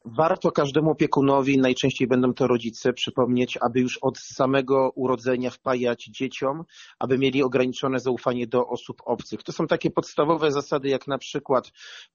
Warto każdemu opiekunowi, najczęściej będą to rodzice, przypomnieć, aby już od samego urodzenia wpajać dzieciom, aby mieli ograniczone zaufanie do osób obcych. To są takie podstawowe zasady, jak na przykład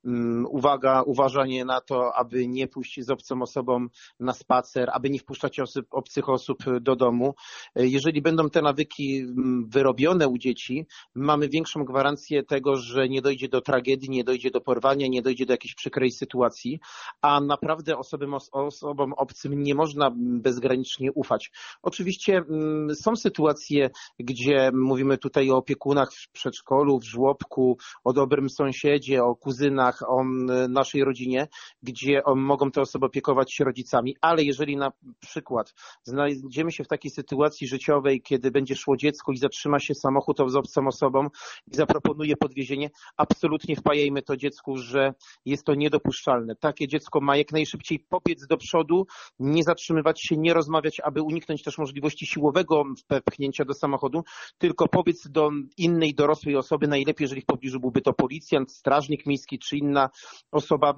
uważanie na to, aby nie pójść z obcą osobą na spacer, aby nie wpuszczać obcych osób do domu. Jeżeli będą te nawyki wyrobione u dzieci, mamy większą gwarancję tego, że nie dojdzie do tragedii, nie dojdzie do porwania, nie dojdzie do jakiejś przykrej sytuacji, a naprawdę osobom obcym nie można bezgranicznie ufać. Oczywiście są sytuacje, gdzie mówimy tutaj o opiekunach w przedszkolu, w żłobku, o dobrym sąsiedzie, o kuzynach, o naszej rodzinie, gdzie mogą te osoby opiekować się rodzicami, ale jeżeli na przykład znajdziemy się w takiej sytuacji życiowej, kiedy będzie szło dziecko i zatrzyma się samochód z obcą osobą i zaproponuje podwiezienie, absolutnie wpajajmy to dziecku, że jest to niedopuszczalne. Takie dziecko ma jak najszybciej pobiec do przodu, nie zatrzymywać się, nie rozmawiać, aby uniknąć też możliwości siłowego wpchnięcia do samochodu, tylko pobiec do innej dorosłej osoby, najlepiej jeżeli w pobliżu byłby to policjant, strażnik miejski czy inna osoba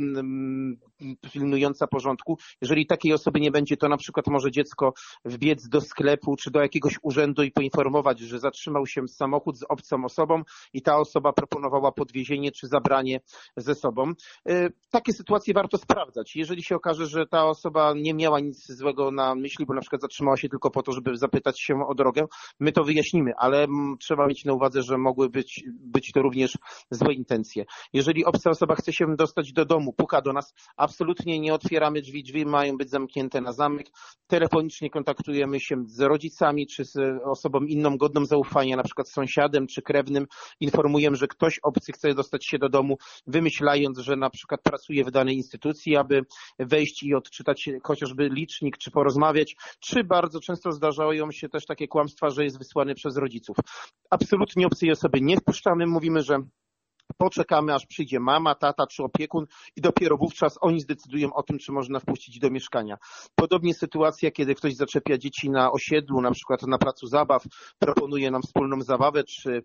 pilnująca porządku. Jeżeli takiej osoby nie będzie, to na przykład może dziecko wbiec do sklepu czy do jakiegoś urzędu i poinformować, że zatrzymał się samochód z obcą osobą i ta osoba proponowała podwiezienie czy zabranie ze sobą. Takie sytuacje warto sprawdzać. Jeżeli się okaże, że ta osoba nie miała nic złego na myśli, bo na przykład zatrzymała się tylko po to, żeby zapytać się o drogę, my to wyjaśnimy, ale trzeba mieć na uwadze, że mogły być to również złe intencje. Jeżeli obca osoba chce się dostać do domu, puka do nas, absolutnie nie otwieramy drzwi, drzwi mają być zamknięte na zamek. Telefonicznie kontaktujemy się z rodzicami czy z osobą inną godną zaufania, na przykład sąsiadem czy krewnym. Informujemy, że ktoś obcy chce dostać się do domu, wymyślając, że na przykład pracuje w danej instytucji, aby wejść i odczytać chociażby licznik, czy porozmawiać, czy bardzo często zdarzają się też takie kłamstwa, że jest wysłany przez rodziców. Absolutnie obcej osoby nie wpuszczamy, mówimy, że poczekamy, aż przyjdzie mama, tata czy opiekun i dopiero wówczas oni zdecydują o tym, czy można wpuścić do mieszkania. Podobnie sytuacja, kiedy ktoś zaczepia dzieci na osiedlu, na przykład na placu zabaw, proponuje nam wspólną zabawę, czy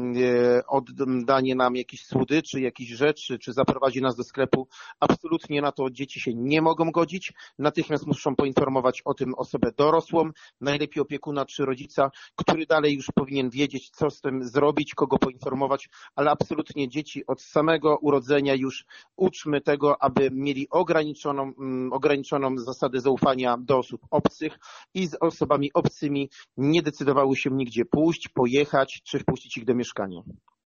oddanie nam jakichś słodyczy, jakichś rzeczy, czy zaprowadzi nas do sklepu. Absolutnie na to dzieci się nie mogą godzić. Natychmiast muszą poinformować o tym osobę dorosłą, najlepiej opiekuna czy rodzica, który dalej już powinien wiedzieć, co z tym zrobić, kogo poinformować, ale absolutnie dzieci od samego urodzenia już uczmy tego, aby mieli ograniczoną zasadę zaufania do osób obcych i z osobami obcymi nie decydowały się nigdzie pójść, pojechać czy wpuścić ich do mieszkania.